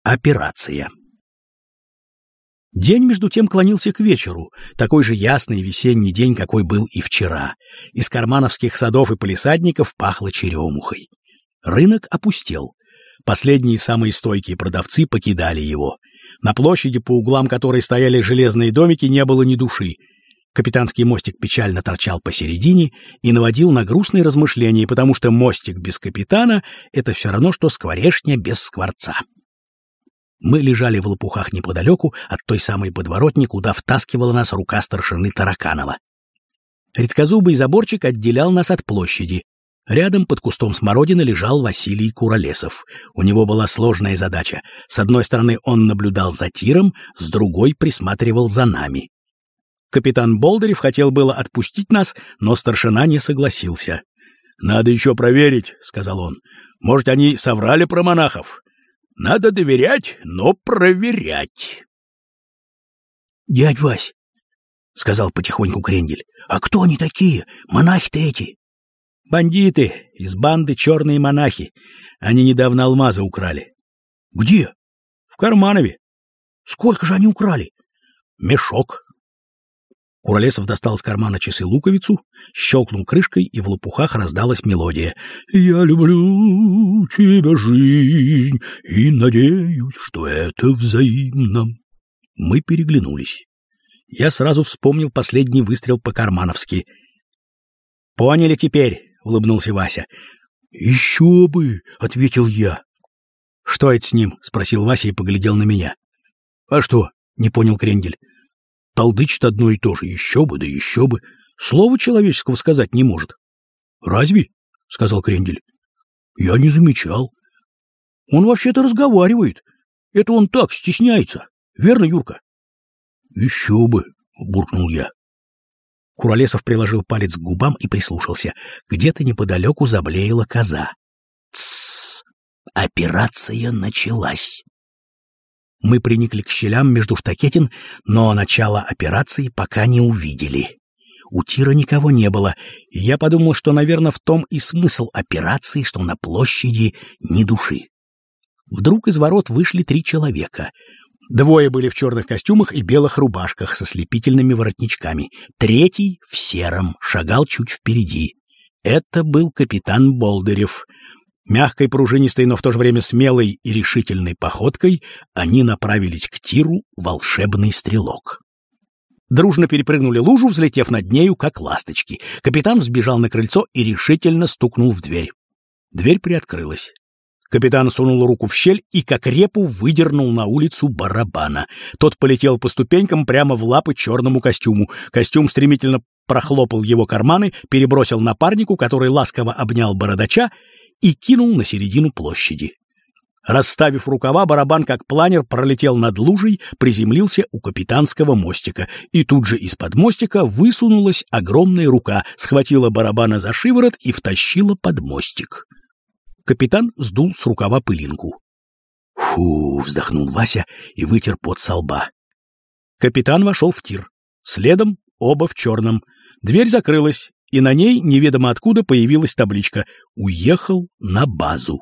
Операция. День, между тем, клонился к вечеру, такой же ясный весенний день, какой был и вчера. Из кармановских садов и палисадников пахло черемухой. Рынок опустел. Последние самые стойкие продавцы покидали его. На площади, по углам которой стояли железные домики, не было ни души. Капитанский мостик печально торчал посередине и наводил на грустные размышления, потому что мостик без капитана — это все равно, что скворечня без скворца. Мы лежали в лопухах неподалеку от той самой подворотни, куда втаскивала нас рука старшины Тараканова. Редкозубый заборчик отделял нас от площади. Рядом под кустом смородины лежал Василий Куролесов. У него была сложная задача. С одной стороны он наблюдал за тиром, с другой присматривал за нами. Капитан Болдырев хотел было отпустить нас, но старшина не согласился. «Надо еще проверить», — сказал он. «Может, они соврали про монахов? Надо доверять, но проверять». «Дядь Вась», — сказал потихоньку Крендель, — «а кто они такие, монахи-то эти?» «Бандиты из банды «Черные монахи». Они недавно алмазы украли». «Где?» «В Карманове». «Сколько же они украли?» «Мешок». Куролесов достал из кармана часы-луковицу, щелкнул крышкой, и в лопухах раздалась мелодия. «Я люблю тебя, жизнь, и надеюсь, что это взаимно». Мы переглянулись. Я сразу вспомнил последний выстрел по-кармановски. «Поняли теперь?» — улыбнулся Вася. «Еще бы!» — ответил я. «Что это с ним?» — спросил Вася и поглядел на меня. «А что?» — не понял Крендель. «Толдычит одно и то же. Еще бы, да еще бы. Слова человеческого сказать не может». «Разве?» — сказал Крендель. «Я не замечал. Он вообще-то разговаривает. Это он так стесняется. Верно, Юрка?» «Еще бы!» — буркнул я. Куролесов приложил палец к губам и прислушался. Где-то неподалеку заблеяла коза. «Тссс! Операция началась!» Мы приникли к щелям между штакетин, но начало операции пока не увидели. У тира никого не было, и я подумал, что, наверное, в том и смысл операции, что на площади ни души. Вдруг из ворот вышли 3 человека. 2 были в черных костюмах и белых рубашках со слепительными воротничками. 3 в сером, шагал чуть впереди. Это был капитан Болдырев. Мягкой, пружинистой, но в то же время смелой и решительной походкой они направились к тиру «Волшебный стрелок». Дружно перепрыгнули лужу, взлетев над нею, как ласточки. Капитан взбежал на крыльцо и решительно стукнул в дверь. Дверь приоткрылась. Капитан сунул руку в щель и, как репу, выдернул на улицу Барабана. Тот полетел по ступенькам прямо в лапы черному костюму. Костюм стремительно прохлопал его карманы, перебросил напарнику, который ласково обнял бородача, и кинул на середину площади. Расставив рукава, Барабан, как планер, пролетел над лужей, приземлился у капитанского мостика, и тут же из-под мостика высунулась огромная рука, схватила Барабана за шиворот и втащила под мостик. Капитан сдул с рукава пылинку. «Фу!» — вздохнул Вася и вытер пот со лба. Капитан вошел в тир. Следом оба в черном. Дверь закрылась, и на ней неведомо откуда появилась табличка «Уехал на базу».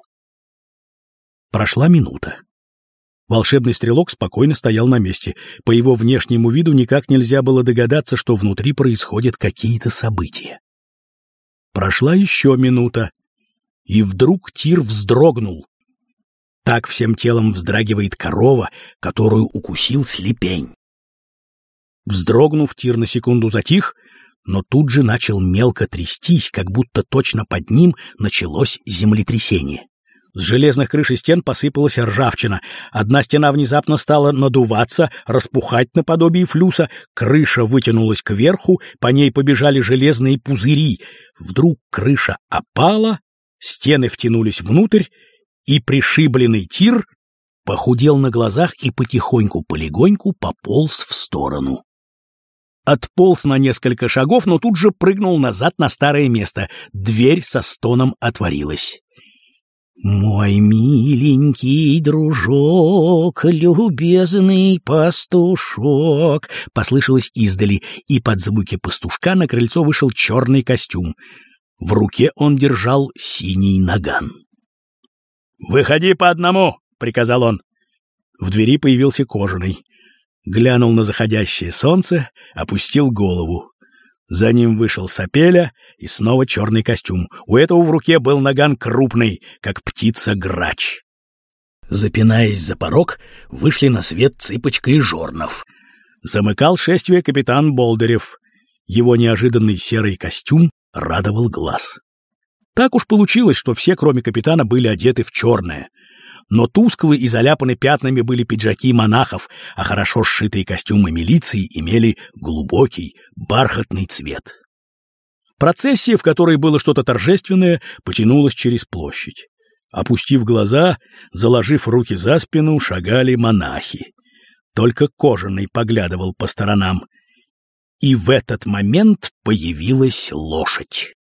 Прошла минута. Волшебный стрелок спокойно стоял на месте. По его внешнему виду никак нельзя было догадаться, что внутри происходят какие-то события. Прошла еще минута, и вдруг тир вздрогнул. Так всем телом вздрагивает корова, которую укусил слепень. Вздрогнув, тир на секунду затих, но тут же начал мелко трястись, как будто точно под ним началось землетрясение. С железных крыш и стен посыпалась ржавчина. Одна стена внезапно стала надуваться, распухать наподобие флюса, крыша вытянулась кверху, по ней побежали железные пузыри. Вдруг крыша опала, стены втянулись внутрь, и пришибленный тир похудел на глазах и потихоньку-полегоньку пополз в сторону. Отполз на несколько шагов, но тут же прыгнул назад на старое место. Дверь со стоном отворилась. «Мой миленький дружок, любезный пастушок», — послышалось издали, и под звуки пастушка на крыльцо вышел черный костюм. В руке он держал синий наган. «Выходи по одному», — приказал он. В двери появился Кожаный. Глянул на заходящее солнце, опустил голову. За ним вышел Сапеля и снова черный костюм. У этого в руке был наган крупный, как птица-грач. Запинаясь за порог, вышли на свет Цыпочка и Жорнов. Замыкал шествие капитан Болдырев. Его неожиданный серый костюм радовал глаз. Так уж получилось, что все, кроме капитана, были одеты в черное. Но тусклы и заляпаны пятнами были пиджаки монахов, а хорошо сшитые костюмы милиции имели глубокий бархатный цвет. Процессия, в которой было что-то торжественное, потянулась через площадь. Опустив глаза, заложив руки за спину, шагали монахи. Только Кожаный поглядывал по сторонам. И в этот момент появилась лошадь.